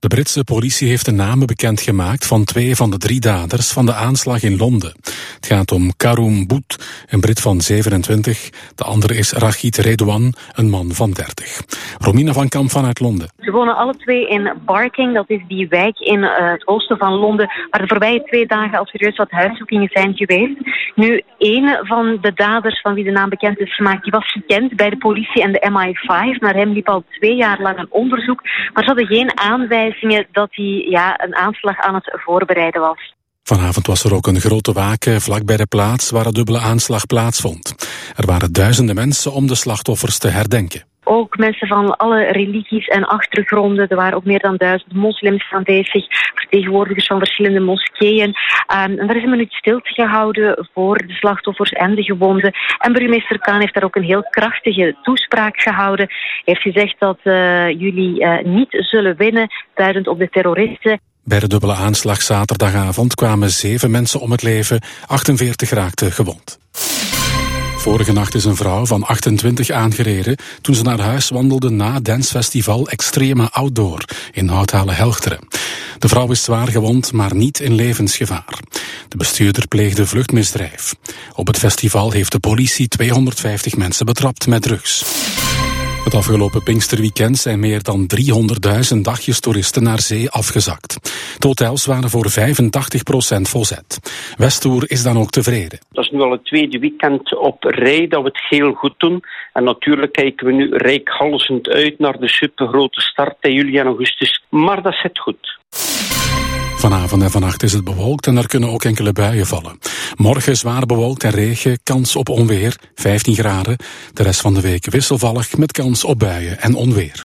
De Britse politie heeft de namen bekendgemaakt van 2 van de 3 daders van de aanslag in Londen. Het gaat om Karoum Boet, een Brit van 27. De andere is Rachid Redouan, een man van 30. Romina van Kamp vanuit Londen. Ze wonen alle 2 in Barking, dat is die wijk in het oosten van Londen, waar de voorbije 2 dagen al serieus wat huiszoekingen zijn geweest. Nu, 1 van de daders van wie de naam bekend is gemaakt, die was gekend bij de politie en de MI5. Naar hem liep al 2 jaar lang een onderzoek, maar ze hadden geen aanwijzingen dat hij een aanslag aan het voorbereiden was. Vanavond was er ook een grote waken vlak bij de plaats waar de dubbele aanslag plaatsvond. Er waren duizenden mensen om de slachtoffers te herdenken. Ook mensen van alle religies en achtergronden. Er waren ook meer dan 1000 moslims aanwezig, vertegenwoordigers van verschillende moskeeën. En er is een minuut stilte gehouden voor de slachtoffers en de gewonden. En burgemeester Khan heeft daar ook een heel krachtige toespraak gehouden. Hij heeft gezegd dat jullie niet zullen winnen, duidend op de terroristen. Bij de dubbele aanslag zaterdagavond kwamen 7 mensen om het leven, 48 raakten gewond. Vorige nacht is een vrouw van 28 aangereden toen ze naar huis wandelde na het dancefestival Extreme Outdoor in Houthalen-Helchteren. De vrouw is zwaar gewond, maar niet in levensgevaar. De bestuurder pleegde vluchtmisdrijf. Op het festival heeft de politie 250 mensen betrapt met drugs. Het afgelopen Pinksterweekend zijn meer dan 300.000 dagjestoeristen naar zee afgezakt. De hotels waren voor 85% volzet. Westtour is dan ook tevreden. Dat is nu al het 2e weekend op rij dat we het heel goed doen. En natuurlijk kijken we nu reikhalzend uit naar de supergrote start in juli en augustus. Maar dat zit goed. Vanavond en vannacht is het bewolkt en er kunnen ook enkele buien vallen. Morgen zwaar bewolkt en regen, kans op onweer, 15 graden. De rest van de week wisselvallig met kans op buien en onweer.